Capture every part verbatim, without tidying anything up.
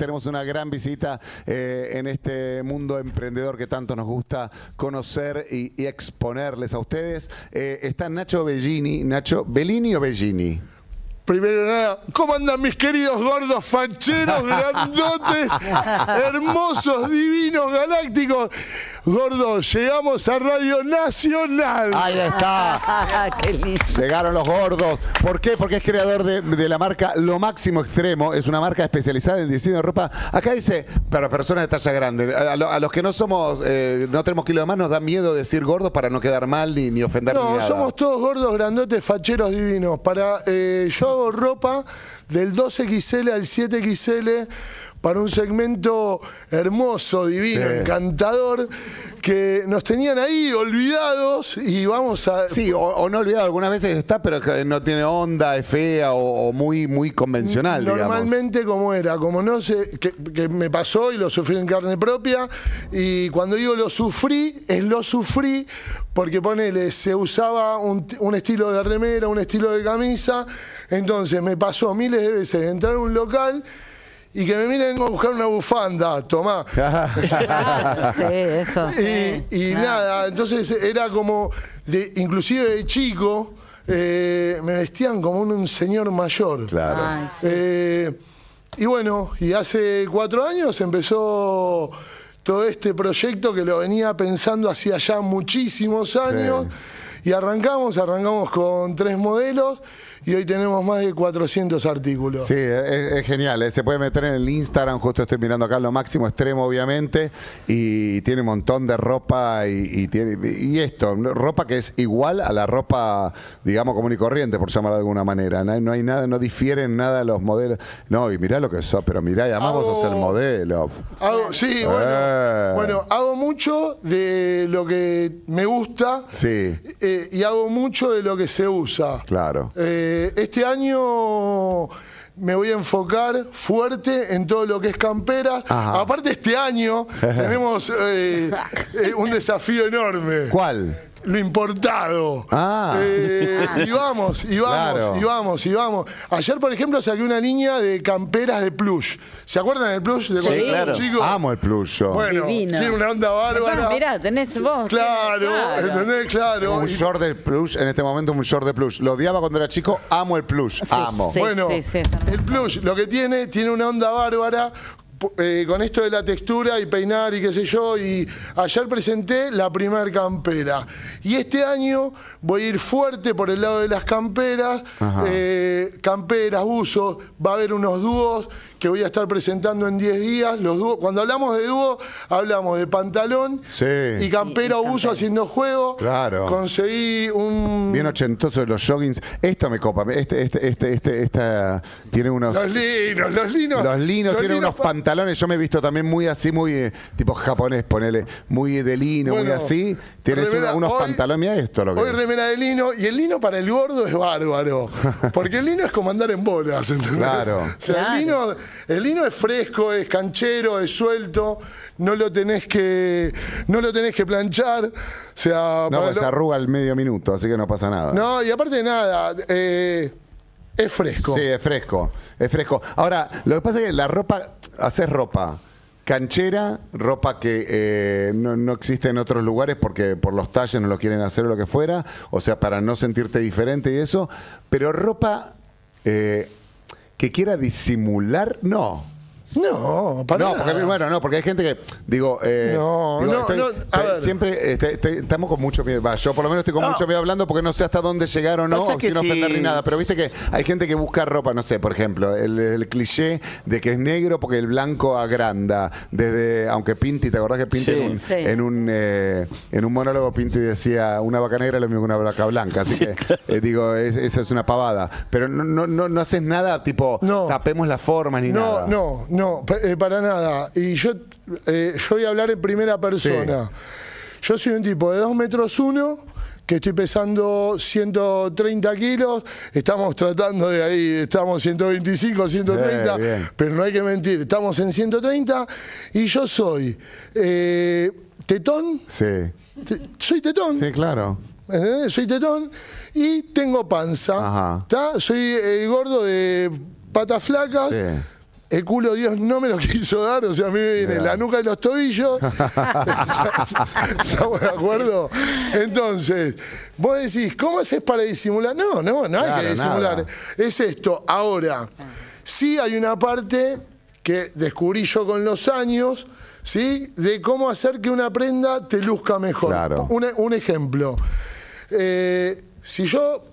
tenemos una gran visita eh, en este mundo emprendedor que tanto nos gusta conocer y, y exponerles a ustedes. Eh, está Nacho Bellini. Nacho, ¿Bellini o Bellini? Primero nada, ¿cómo andan mis queridos gordos facheros, grandotes, hermosos, divinos, galácticos? Gordos, llegamos a Radio Nacional. Ahí está. Qué lindo. Llegaron los gordos. ¿Por qué? Porque es creador de, de la marca Lo Máximo Extremo. Es una marca especializada en diseño de ropa. Acá dice, para personas de talla grande. A, lo, a los que no somos, eh, no tenemos kilo de más, nos da miedo decir gordos para no quedar mal ni, ni ofender. No, ni nada. somos todos gordos, grandotes, facheros, divinos. Para, eh, yo hago ropa del dos equis ele al siete equis ele para un segmento hermoso, divino, sí, encantador, que nos tenían ahí olvidados y vamos a... Sí, o, o no olvidado, algunas veces está, pero no tiene onda, es fea o, o muy, muy convencional, Normalmente digamos. Como era, como no sé, que, que me pasó y lo sufrí en carne propia, y cuando digo lo sufrí, es lo sufrí porque ponele, se usaba un, un estilo de remera, un estilo de camisa, entonces me pasó miles de veces de entrar a un local y que me miren a buscar una bufanda, tomá. Claro, sí, eso. Sí, y y claro. nada, entonces era como, de, inclusive de chico, eh, me vestían como un, un señor mayor. Claro. Ay, sí. eh, y bueno, y hace cuatro años empezó todo este proyecto que lo venía pensando hacía ya muchísimos años. Sí. Y arrancamos, arrancamos con tres modelos. Y hoy tenemos más de cuatrocientos artículos. Sí, es, es genial. ¿eh? Se puede meter en el Instagram, justo estoy mirando acá Lo Máximo Extremo, obviamente, y tiene un montón de ropa y, y, tiene, y esto, ropa que es igual a la ropa, digamos, común y corriente, por llamarla de alguna manera. No hay, no hay nada, no difieren nada los modelos. No, y mirá lo que sos, pero mirá, y además hago, vos sos el modelo. Hago, sí, eh. bueno, bueno, hago mucho de lo que me gusta, sí, eh, y hago mucho de lo que se usa. Claro. Eh, Este año me voy a enfocar fuerte en todo lo que es campera. Ajá. Aparte, este año tenemos eh, eh, un desafío enorme. ¿Cuál? Lo importado. Ah. Eh, y vamos, y vamos, claro. y vamos, y vamos. Ayer, por ejemplo, saqué una línea de camperas de plush. ¿Se acuerdan del plush? De sí, claro. Chicos? Amo el plush yo. Bueno, divino. Tiene una onda bárbara. Mirá, tenés vos. Claro, claro. ¿entendés? Claro. Un short de plush, en este momento un short de plush. Lo odiaba cuando era chico, amo el plush, Sí, amo. sí, bueno, sí, sí, el plush lo que tiene, tiene una onda bárbara. Eh, con esto de la textura y peinar y qué sé yo, y ayer presenté la primer campera y este año voy a ir fuerte por el lado de las camperas, eh, camperas, buzos, va a haber unos dúos que voy a estar presentando en diez días. Los dúos, cuando hablamos de dúo hablamos de pantalón, sí, y campera o buzo haciendo juego. Claro. Conseguí un... Bien ochentoso los joggings. Esto me copa. Este, este, este, este, esta tiene unos... Los linos, los linos. Los linos los tienen linos unos pa pantalones. Yo me he visto también muy así, muy eh, tipo japonés, ponele. Muy de lino, bueno, muy así. Tienes remera, una, unos hoy, pantalones. Mira esto lo que Hoy es. remera de lino. Y el lino para el gordo es bárbaro. Porque el lino es como andar en bolas, ¿entendés? Claro. O sea, claro. El, lino, el lino es fresco, es canchero, es suelto. No lo tenés que, no lo tenés que planchar. O sea, no, pues lo... se arruga al medio minuto, así que no pasa nada. No, y aparte de nada, eh, es fresco. Sí, es fresco. Es fresco. Ahora, lo que pasa es que la ropa, haces ropa canchera, ropa que eh, no, no existe en otros lugares porque por los talles no lo quieren hacer o lo que fuera, o sea, para no sentirte diferente y eso, pero ropa eh, que quiera disimular, no. No, para no, porque, bueno, no, porque hay gente que, digo, eh, no, digo, no, estoy, no, a eh, ver. siempre este, este, estamos con mucho miedo. Va, yo por lo menos estoy con no. mucho miedo hablando porque no sé hasta dónde llegar o no, o sin si... ofender ni nada. Pero viste que hay gente que busca ropa, no sé, por ejemplo, el, el cliché de que es negro porque el blanco agranda. Desde, aunque Pinti, ¿te acordás que Pinti sí. en un, Sí. en, un eh, en un monólogo Pinti decía una vaca negra es lo mismo que una vaca blanca? Así Sí, que, claro. eh, digo, es, esa es una pavada. Pero no, no, no, no haces nada tipo, No. tapemos las formas ni no, nada. No, no, no, eh, para nada. Y yo, eh, yo voy a hablar en primera persona. Sí. Yo soy un tipo de dos metros uno, que estoy pesando ciento treinta kilos, estamos tratando de ahí, estamos ciento veinticinco, ciento treinta, Bien, bien. pero no hay que mentir, estamos en ciento treinta y yo soy eh, tetón, Sí. te, soy tetón. Sí, claro. ¿Entendés? Soy tetón y tengo panza. Ajá. ¿Tá? Soy el gordo de patas flacas. Sí. el culo Dios no me lo quiso dar, o sea, a mí me viene Mirá. la nuca y los tobillos. ¿Estamos de acuerdo? Entonces, vos decís, ¿cómo haces para disimular? No, no, no hay Claro, que disimular. nada. Es esto. Ahora, sí hay una parte que descubrí yo con los años, ¿sí? De cómo hacer que una prenda te luzca mejor. Claro. Un, un ejemplo. Eh, si yo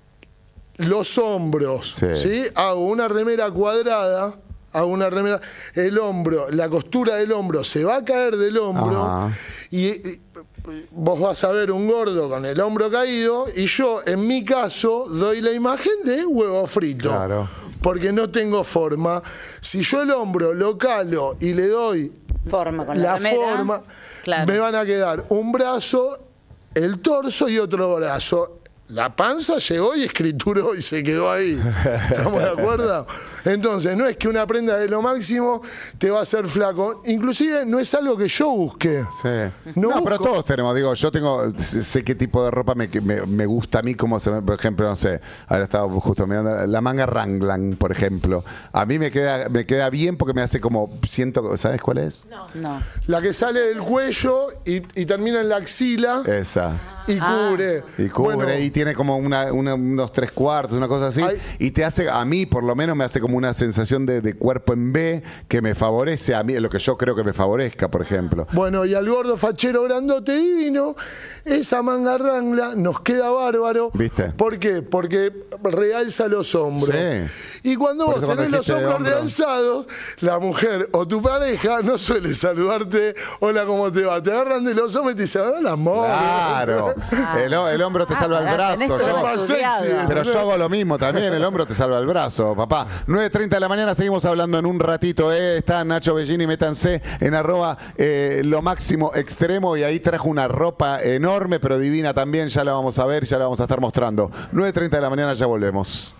los hombros, Sí. ¿sí? Hago una remera cuadrada, hago una remera, el hombro, la costura del hombro se va a caer del hombro Ajá. y, y vos vas a ver un gordo con el hombro caído y yo, en mi caso, doy la imagen de huevo frito. Claro. Porque no tengo forma. Si yo el hombro lo calo y le doy Forma con la, la remera. forma, Claro. me van a quedar un brazo, el torso y otro brazo. La panza llegó y escrituró y se quedó ahí. ¿Estamos de acuerdo? Entonces, no es que una prenda de lo máximo te va a hacer flaco. Inclusive, no es algo que yo busque. Sí. No No, pero busco- todos tenemos, digo, yo tengo, sé qué tipo de ropa me, me, me gusta a mí, como se me, por ejemplo, no sé, ahora estaba justo mirando la manga Wrangler, por ejemplo. A mí me queda, me queda bien porque me hace como, siento, ¿sabes cuál es? No. La que sale del cuello y, y termina en la axila Esa. y Ah. cubre. Y cubre Bueno, y tiene como una, una- unos tres cuartos, una cosa así. Ay. Y te hace, a mí por lo menos me hace como una sensación de, de cuerpo en B que me favorece a mí, lo que yo creo que me favorezca, por ejemplo. Bueno, y al gordo fachero grandote divino, esa manga Wrangler nos queda bárbaro. ¿Viste? ¿Por qué? Porque realza los hombros. Sí. Y cuando Por vos eso cuando tenés los dijiste de hombros hombro. realzados, la mujer o tu pareja no suele saludarte, hola, ¿cómo te va? Te agarran de los hombros y te dicen, hola, amor. Claro. El, ho- el hombro te Ah, salva el pará, tenés brazo. todo yo- Es más sexy. estudiado. Pero yo hago lo mismo también, el hombro te salva el brazo, papá. nueve treinta de la mañana, seguimos hablando en un ratito, ¿eh? Está Nacho Bellini, métanse en arroba eh, lo máximo extremo y ahí trajo una ropa enorme pero divina también, ya la vamos a ver, ya la vamos a estar mostrando. nueve treinta de la mañana, ya volvemos.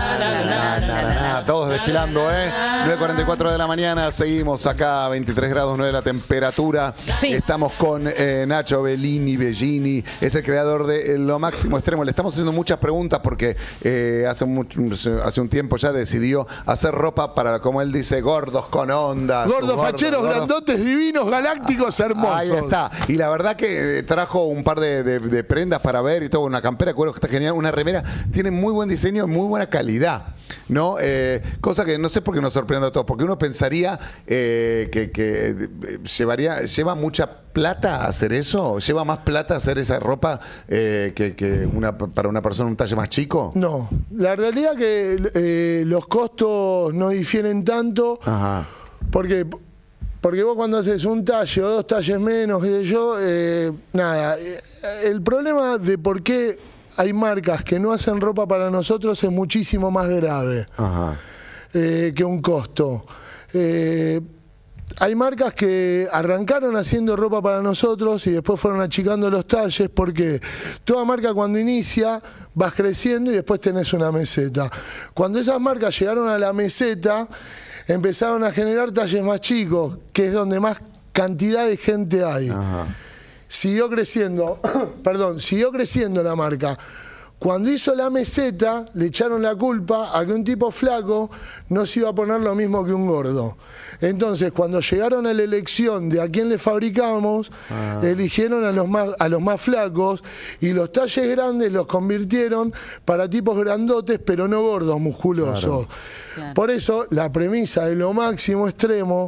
Todos desfilando, ¿eh? nueve cuarenta y cuatro de la mañana, seguimos acá, veintitrés grados nueve la temperatura. Sí. Estamos con eh, Nacho Bellini, Bellini, es el creador de eh, Lo Máximo Extremo. Le estamos haciendo muchas preguntas porque eh, hace, mucho, hace un tiempo ya decidió hacer ropa para, como él dice, gordos con onda. Gordos, facheros, gordos. grandotes, divinos, galácticos, hermosos. Ahí está. Y la verdad que eh, trajo un par de, de- de prendas para ver y todo. Una campera de cuero que está genial. Una remera. Tiene muy buen diseño, muy buena calidad. ¿No? Eh, cosa que no sé por qué nos sorprende a todos. Porque uno pensaría eh, que, que, eh, llevaría, lleva mucha plata hacer eso. ¿Lleva más plata hacer esa ropa eh, que, que una, para una persona un talle más chico? No, la realidad que eh, los costos no difieren tanto. Ajá. Porque, porque vos cuando haces un talle o dos talles menos, qué sé yo, eh, nada. eh, El problema de por qué hay marcas que no hacen ropa para nosotros es muchísimo más grave Ajá. eh, que un costo. Eh, hay marcas que arrancaron haciendo ropa para nosotros y después fueron achicando los talles porque toda marca cuando inicia vas creciendo y después tenés una meseta. Cuando esas marcas llegaron a la meseta, empezaron a generar talles más chicos, que es donde más cantidad de gente hay. Ajá. Siguió creciendo, perdón, siguió creciendo la marca. Cuando hizo la meseta, le echaron la culpa a que un tipo flaco no se iba a poner lo mismo que un gordo. Entonces, cuando llegaron a la elección de a quién le fabricamos, Ah. eligieron a los, más, a los más flacos y los talles grandes los convirtieron para tipos grandotes, pero no gordos, musculosos. Claro. Por eso, la premisa de Lo Máximo Extremo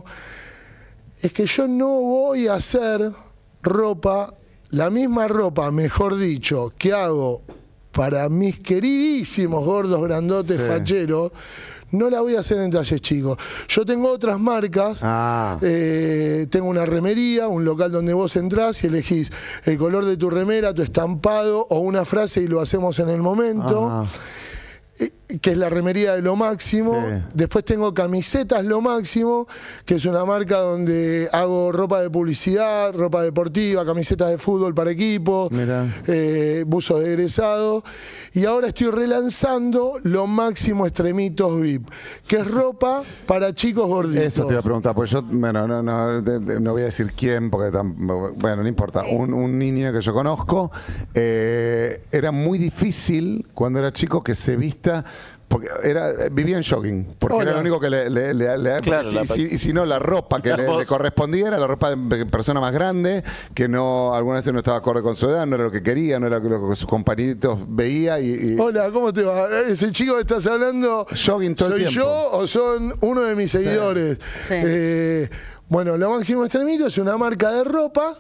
es que yo no voy a hacer ropa, la misma ropa, mejor dicho, que hago para mis queridísimos gordos grandotes Sí. facheros, no la voy a hacer en talles chicos. Yo tengo otras marcas, Ah. eh, tengo una remería, un local donde vos entrás y elegís el color de tu remera, tu estampado o una frase y lo hacemos en el momento. Ajá. eh, que es la remería de Lo Máximo. Sí. Después tengo camisetas Lo Máximo, que es una marca donde hago ropa de publicidad, ropa deportiva, camisetas de fútbol para equipos, Mirá. eh, buzos de egresado. Y ahora estoy relanzando Lo Máximo Extremitos V I P, que es ropa para chicos gorditos. Eso te iba a preguntar, porque yo, bueno, no, no, de- de- no voy a decir quién, porque tam- bueno, no importa. Un, un niño que yo conozco, eh, era muy difícil cuando era chico que se vista Porque era, vivía en jogging, porque Hola. era lo único que le... le, le, le Claro, si, la- si, y si no, la ropa que le, le correspondía era la ropa de persona más grande, que no algunas veces no estaba acorde con su edad, no era lo que quería, no era lo que sus compañeritos veía. Y, y Hola, ¿cómo te va? Ese chico que estás hablando, Jogging todo el ¿soy tiempo. yo o son uno de mis seguidores? Sí. Eh, bueno, Lo Máximo Extremito es una marca de ropa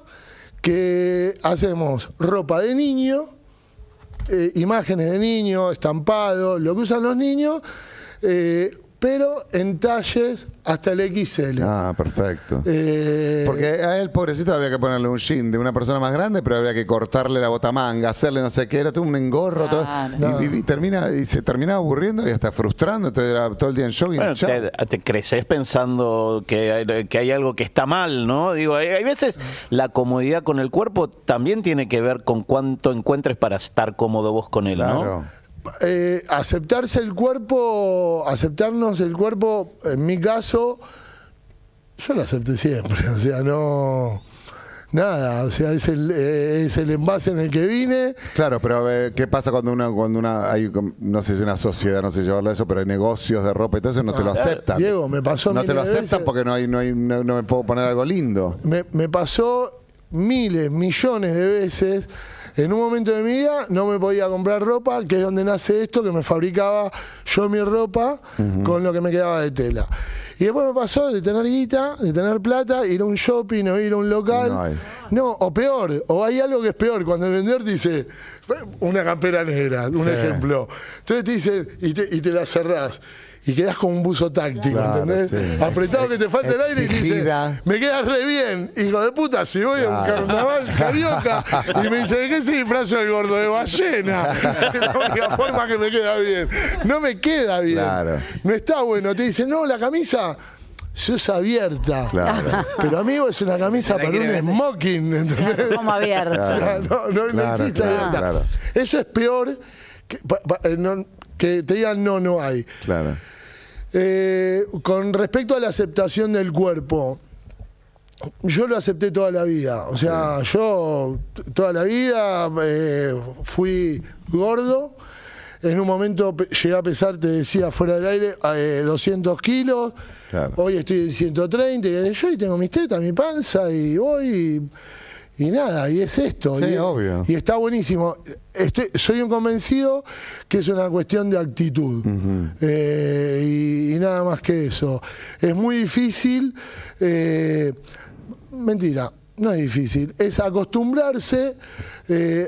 que hacemos ropa de niño, eh, imágenes de niños, estampados, lo que usan los niños, eh, pero en talles hasta el equis ele. Ah, perfecto. Eh, Porque a él, pobrecito, había que ponerle un jean de una persona más grande, pero había que cortarle la botamanga, hacerle no sé qué, era todo un engorro. Claro. Todo, y, y- y termina, y se terminaba aburriendo y hasta frustrando, entonces era todo el día en jogging. Bueno, chao. te, te creces pensando que hay, que hay algo que está mal, ¿no? Digo, hay, hay veces la comodidad con el cuerpo también tiene que ver con cuánto encuentres para estar cómodo vos con él, ¿no? Claro. eh, aceptarse el cuerpo, aceptarnos el cuerpo, en mi caso, yo lo acepté siempre, o sea, no, nada, o sea, es el, eh, es el envase en el que vine. Claro, pero eh, ¿qué pasa cuando una, cuando una, hay, no sé si una sociedad, no sé llevarlo a eso, pero hay negocios de ropa y todo eso, no te lo Ah, aceptan? Diego, me pasó No te miles lo de aceptan veces. porque no hay, no hay, no, no me puedo poner algo lindo. Me, me pasó miles, millones de veces. En un momento de mi vida no me podía comprar ropa, que es donde nace esto, que me fabricaba yo mi ropa con lo que me quedaba de tela. Y después me pasó de tener guita, de tener plata, ir a un shopping o ir a un local. No hay. No, o peor, o hay algo que es peor, cuando el vendedor te dice, una campera negra, un Sí. ejemplo. Entonces te dicen, y te, y te la cerrás. Y quedás como un buzo táctico, Claro, ¿entendés? sí. Apretado que te falta el aire y te dice, Exigida. me queda re bien, hijo de puta, si voy a un Claro. carnaval carioca y me dice, ¿de qué se disfraza el gordo de ballena? Es la única forma que me queda bien. No me queda bien. Claro. No está bueno. Te dicen, no, la camisa es abierta. Claro. Pero amigo, es una camisa para un smoking, ¿entendés? Como abierto. O sea, no, no, no Claro, existe claro, abierta. claro. Eso es peor que, pa- pa- eh, no- que te digan no, no hay. Claro. Eh, con respecto a la aceptación del cuerpo, yo lo acepté toda la vida. O sea, yo t- toda la vida eh, fui gordo. En un momento pe- llegué a pesar, te decía, fuera del aire, eh, doscientos kilos. Claro. Hoy estoy en ciento treinta y qué sé yo, y tengo mis tetas, mi panza, y voy y, y nada, y es esto. Sí, y, obvio. y está buenísimo. Estoy, soy un convencido que es una cuestión de actitud. Eh, y, y nada más que eso. Es muy difícil. eh, mentira, no es difícil. Es acostumbrarse eh,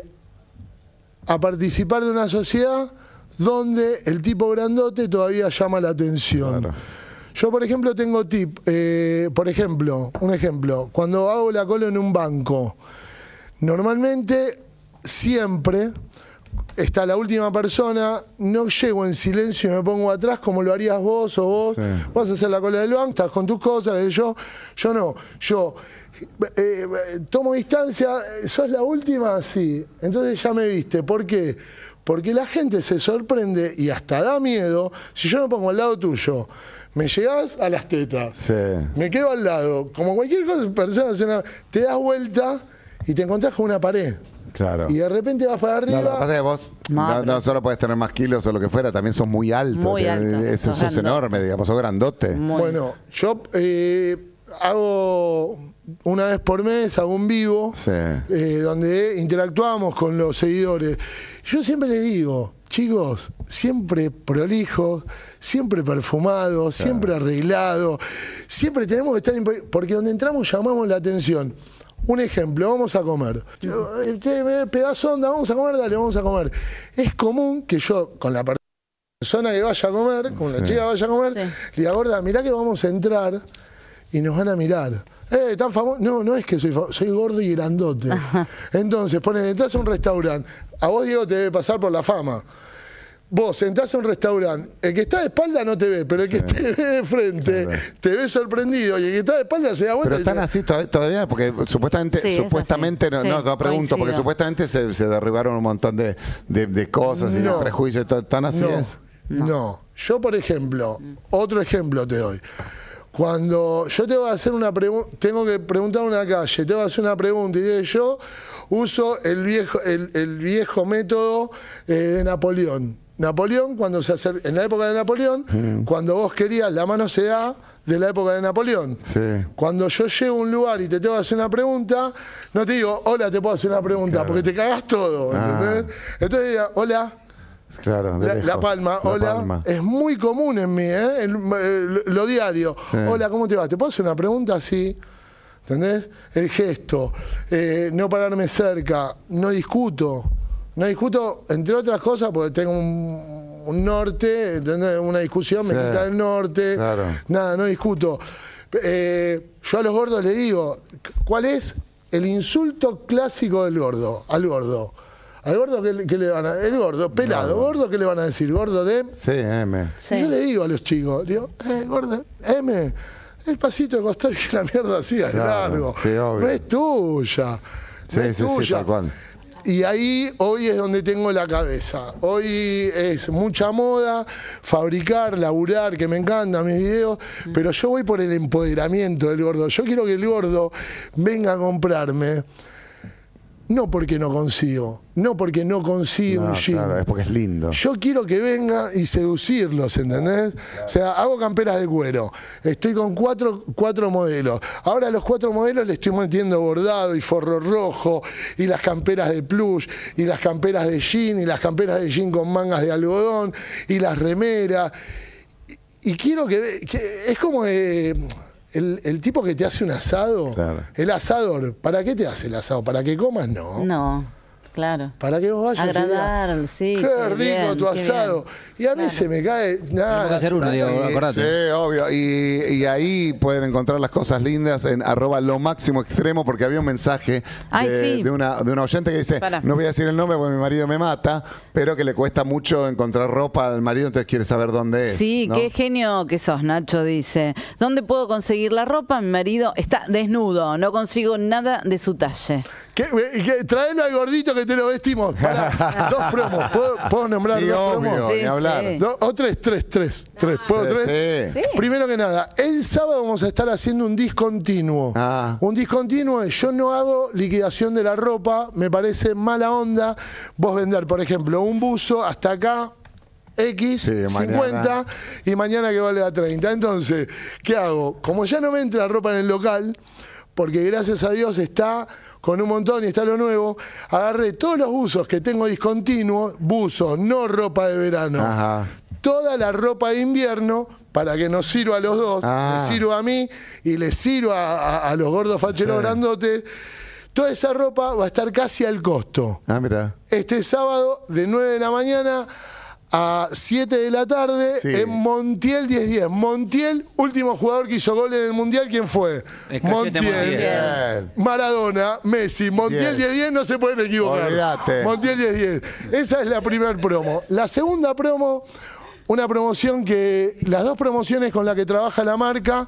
a participar de una sociedad donde el tipo grandote todavía llama la atención. Claro. Yo, por ejemplo, tengo tip. eh, por ejemplo, un ejemplo. Cuando hago la cola en un banco, normalmente, siempre, está la última persona, no llego en silencio y me pongo atrás como lo harías vos o vos. Sí. Vas a hacer la cola del banco, estás con tus cosas, que yo, yo no. Yo eh, eh, tomo distancia, ¿sos la última? Sí. Entonces ya me viste. ¿Por qué? Porque la gente se sorprende y hasta da miedo. Si yo me pongo al lado tuyo, me llegás a las tetas, Sí. me quedo al lado, como cualquier cosa, persona, hace una- te das vuelta y te encontrás con una pared. Claro. Y de repente vas para arriba. No, lo que pasa es que vos No, no, pero- no solo podés tener más kilos o lo que fuera, también sos muy alto. Muy que- alto, Eso sos sos grandote. enorme, digamos, sos grandote. Muy- Bueno, yo eh, hago una vez por mes, hago un vivo, Sí. eh, donde interactuamos con los seguidores. Yo siempre les digo, chicos, siempre prolijos, siempre perfumados, siempre arreglados, siempre tenemos que estar, impo- porque donde entramos llamamos la atención. Un ejemplo, vamos a comer. Yo, eh, che, me pegás onda, vamos a comer, dale, vamos a comer. Es común que yo, con la per- persona que vaya a comer, con la Sí. chica que vaya a comer, Sí. le diga, gorda, mirá que vamos a entrar y nos van a mirar. Eh, tan famoso. No, no es que soy famoso, soy gordo y grandote. Entonces, ponen, entras a un restaurante. A vos, Diego, te debe pasar por la fama. Vos entras a un restaurante, el que está de espalda no te ve, pero el que te ve de frente Claro. te ve sorprendido y el que está de espalda se da vuelta. Pero y están dice, así to- todavía, porque supuestamente, Sí, es supuestamente, así. no, Sí, no, te pregunto, porque coincido. supuestamente se, se derribaron un montón de, de, de cosas y de No. prejuicios, y todo, ¿tan así no, es? no, yo por ejemplo, otro ejemplo te doy. Cuando yo te voy a hacer una pregunta, tengo que preguntar en una calle, te voy a hacer una pregunta y digo, yo uso el viejo, el, el viejo método eh, de Napoleón. Napoleón, cuando se acer- en la época de Napoleón, mm. cuando vos querías, la mano se da de la época de Napoleón. Sí. Cuando yo llego a un lugar y te tengo que hacer una pregunta, no te digo, hola, te puedo hacer una pregunta, claro. porque te cagás todo, ¿entendés? Ah. Entonces diga, hola. Claro, la, la palma, la hola, palma. Es muy común en mí, ¿eh? El, el, lo diario. Sí. Hola, ¿cómo te va? ¿Te puedo hacer una pregunta? Sí. ¿Entendés? El gesto, eh, no pararme cerca, no discuto. No discuto, entre otras cosas, porque tengo un, un norte, ¿entendés? Una discusión, sí. me quita el norte. Claro. Nada, no discuto. Eh, yo a los gordos les digo, ¿cuál es el insulto clásico del gordo? Al gordo. ¿Al gordo qué, qué le van a decir? El gordo, pelado, no. ¿Gordo qué le van a decir? ¿Gordo de? Sí, M. Sí. Y yo le digo a los chicos, digo, eh, gordo, M, el pasito de costado y que la mierda así es claro, largo. Sí, no es tuya. Sí, no es sí, tuya. Sí, tal cual. Y ahí hoy es donde tengo la cabeza. Hoy es mucha moda, fabricar, laburar, que me encanta mis videos, mm. pero yo voy por el empoderamiento del gordo. Yo quiero que el gordo venga a comprarme. No porque no consigo, no porque no consigo no, un jean. Claro, es porque es lindo. Yo quiero que venga y seducirlos, ¿entendés? Claro. O sea, hago camperas de cuero. Estoy con cuatro, cuatro modelos. Ahora a los cuatro modelos le estoy metiendo bordado y forro rojo, y las camperas de plush, y las camperas de jean, y las camperas de jean con mangas de algodón, y las remeras. Y, y quiero que, que... Es como... Eh, El, el tipo que te hace un asado, claro. el asador, ¿para qué te hace el asado? ¿Para que comas? No. No, claro. Para que vos vayas agradar, y digas, sí. qué rico bien, tu asado. Y a mí claro. se me cae nada. Tenemos que hacer uno, Diego, acordate. Sí, obvio. Y, y ahí pueden encontrar las cosas lindas en arroba lo máximo extremo, porque había un mensaje Ay, de, sí. de, una, de una oyente que dice, Para. no voy a decir el nombre porque mi marido me mata, pero que le cuesta mucho encontrar ropa al marido, entonces quiere saber dónde es. Sí, ¿no? Qué genio que sos, Nacho, dice. ¿Dónde puedo conseguir la ropa? Mi marido está desnudo, no consigo nada de su talle. ¿Qué, qué, traelo al gordito que te lo vestimos. Para, dos promos. ¿Puedo, ¿puedo nombrar sí, dos obvio, promos? Sí, ni hablar. Sí. Do, o tres, tres, tres. tres. ¿Puedo sí, tres? Sí. Primero que nada, el sábado vamos a estar haciendo un discontinuo. Ah. Un discontinuo es, yo no hago liquidación de la ropa, me parece mala onda vos vender, por ejemplo, un buzo hasta acá, X, sí, cincuenta, mañana. Y mañana que vale a treinta. Entonces, ¿qué hago? Como ya no me entra ropa en el local, porque gracias a Dios está con un montón y está lo nuevo, agarré todos los buzos que tengo discontinuos, buzos, no ropa de verano, Ajá. toda la ropa de invierno, para que nos sirva a los dos, ah. me sirva a mí y le sirva a, a, a los gordos facheros sí. grandotes. Toda esa ropa va a estar casi al costo. Ah, mira. Este sábado, de nueve de la mañana a siete de la tarde, sí. en Montiel diez diez. Montiel, último jugador que hizo gol en el Mundial, ¿quién fue? Montiel. Montiel. Maradona, Messi. Montiel diez diez, no se pueden equivocar. Olvídate. Montiel diez diez. Esa es la primera promo. La segunda promo, una promoción que, las dos promociones con las que trabaja la marca,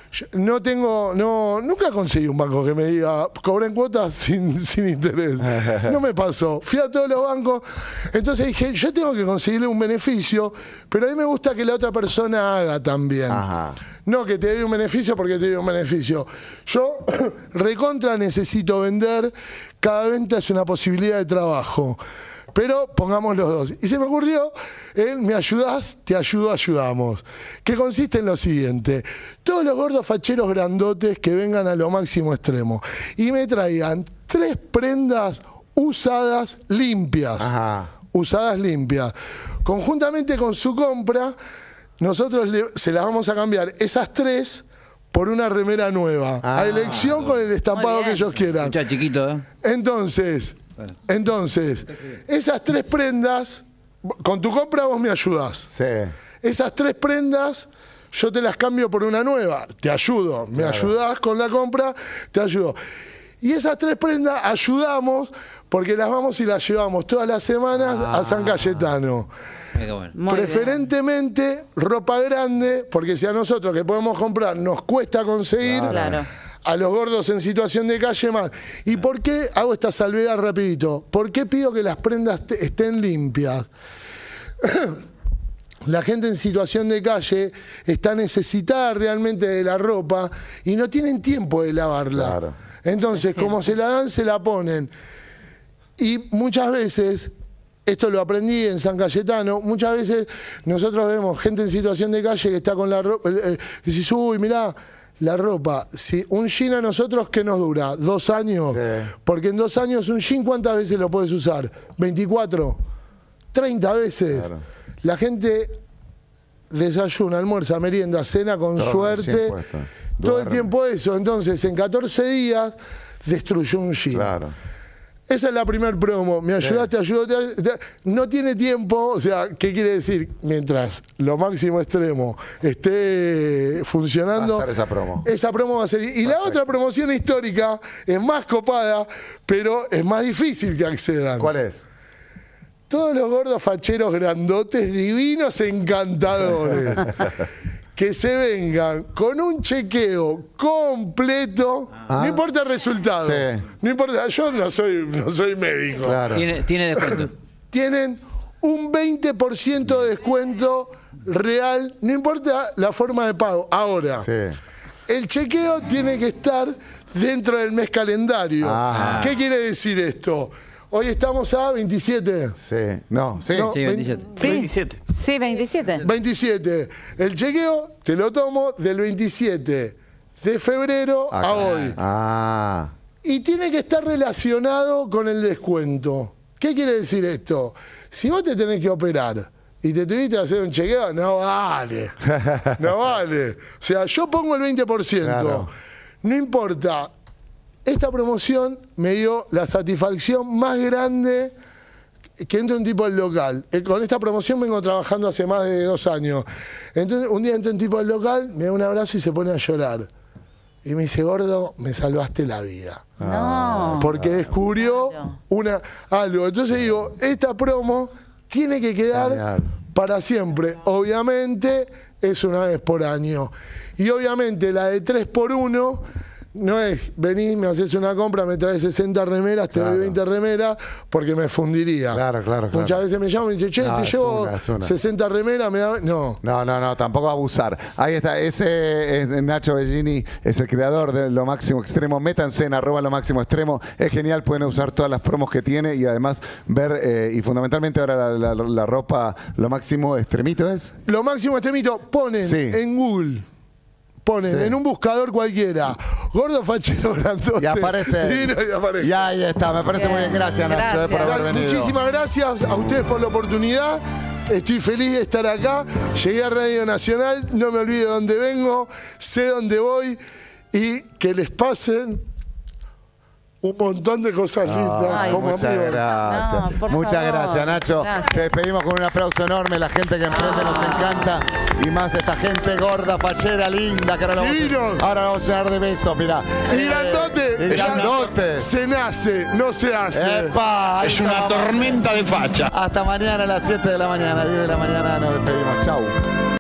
no tengo, no, nunca conseguí un banco que me diga, cobré en cuotas sin, sin interés. No me pasó. Fui a todos los bancos. Entonces dije, yo tengo que conseguirle un beneficio, pero a mí me gusta que la otra persona haga también. Ajá. No que te dé un beneficio porque te dé un beneficio. Yo recontra necesito vender. Cada venta es una posibilidad de trabajo. Pero pongamos los dos. Y se me ocurrió, él, me ayudás, te ayudo, ayudamos. Que consiste en lo siguiente. Todos los gordos facheros grandotes que vengan a lo máximo extremo y me traigan tres prendas usadas limpias. Ajá. Usadas limpias. Conjuntamente con su compra, nosotros le, se las vamos a cambiar esas tres por una remera nueva. Ah, a elección con el estampado que ellos quieran. Escucha, chiquito, ¿eh? Entonces... Entonces, esas tres prendas, con tu compra vos me ayudás. Sí. Esas tres prendas, yo te las cambio por una nueva. Te ayudo. Me claro. ayudás con la compra, te ayudo. Y esas tres prendas ayudamos porque las vamos y las llevamos todas las semanas ah. a San Cayetano. Bueno. Preferentemente ropa grande, porque si a nosotros que podemos comprar nos cuesta conseguir, claro. a los gordos en situación de calle más. ¿Y por qué hago esta salvedad rapidito? ¿Por qué pido que las prendas estén limpias? La gente en situación de calle está necesitada realmente de la ropa y no tienen tiempo de lavarla. Claro. Entonces, como se la dan, se la ponen. Y muchas veces esto lo aprendí en San Cayetano. Muchas veces nosotros vemos gente en situación de calle que está con la ropa. Eh, y dices, uy, mirá, la ropa. Si un jean a nosotros, ¿qué nos dura? ¿Dos años? Sí. Porque en dos años un jean, ¿cuántas veces lo puedes usar? ¿veinticuatro? ¿treinta veces? Claro. La gente desayuna, almuerza, merienda, cena con Todo suerte. recién puesto. Todo el Duerme. tiempo eso. Entonces, en catorce días, destruyó un jean. Claro. Esa es la primer promo. Me ayudaste, ayudaste. No tiene tiempo, o sea, ¿qué quiere decir? Mientras lo máximo extremo esté funcionando, Va a estar esa promo. esa promo va a ser. Y la otra promoción histórica es más copada, pero es más difícil que accedan. ¿Cuál es? Todos los gordos facheros grandotes, divinos, encantadores. Que se vengan con un chequeo completo, no importa el resultado, Sí. no importa, yo no soy, no soy médico. Claro. Tiene, tiene descuento. Tienen un veinte por ciento de descuento real, no importa la forma de pago. Ahora, Sí. el chequeo tiene que estar dentro del mes calendario. Ah. ¿Qué quiere decir esto? Hoy estamos a veintisiete. Sí. No, sí. No, Sí, veintisiete. Sí, veintisiete. sí, veintisiete. veintisiete. El chequeo te lo tomo del veintisiete de febrero Acá. a hoy. Ah. Y tiene que estar relacionado con el descuento. ¿Qué quiere decir esto? Si vos te tenés que operar y te tuviste que hacer un chequeo, no vale. No vale. O sea, yo pongo el veinte por ciento. Claro. No importa. Esta promoción me dio la satisfacción más grande que entre un tipo al local. Eh, Con esta promoción vengo trabajando hace más de dos años. Entonces, un día entra un tipo al local, me da un abrazo y se pone a llorar. Y me dice, gordo, me salvaste la vida. No. Porque descubrió Claro. una, algo. Entonces digo, esta promo tiene que quedar Genial. para siempre. Obviamente es una vez por año. Y obviamente la de tres por uno no es, venís, me haces una compra, me traes sesenta remeras, te Claro. doy veinte remeras, porque me fundiría. Claro, claro, claro. Muchas veces me llaman y dicen, che, No, te es llevo una, es una. sesenta remeras, me da... No. No, no, no, tampoco abusar. Ahí está, ese es Nacho Bellini, es el creador de Lo Máximo Extremo. Métanse en arroba Lo Máximo Extremo. Es genial, pueden usar todas las promos que tiene y además ver, eh, y fundamentalmente ahora la, la- la ropa Lo Máximo Extremito es. Lo máximo extremito, ponen Sí. en Google, ponen Sí. en un buscador cualquiera, gordo fachero grandote. Y aparece. Divino, y aparece. Y ahí está, me parece muy bien. Gracias, Nacho, eh, por Gracias. haber venido. Muchísimas gracias a ustedes por la oportunidad. Estoy feliz de estar acá. Llegué a Radio Nacional, no me olvido de dónde vengo, sé dónde voy y que les pasen un montón de cosas lindas Ay, como muchas amigos. gracias. No, por muchas favor. gracias, Nacho. Gracias. Te despedimos con un aplauso enorme. La gente que emprende nos encanta. Y más esta gente gorda, fachera, linda. Que ahora la vamos, Divinos. a, ahora la vamos a llenar de besos, mirá. Y grandote, Y grandote. se nace, no se hace. Epa, ahí Es una estamos. tormenta de facha. Hasta mañana a las siete de la mañana, diez de la mañana. Nos despedimos. Chau.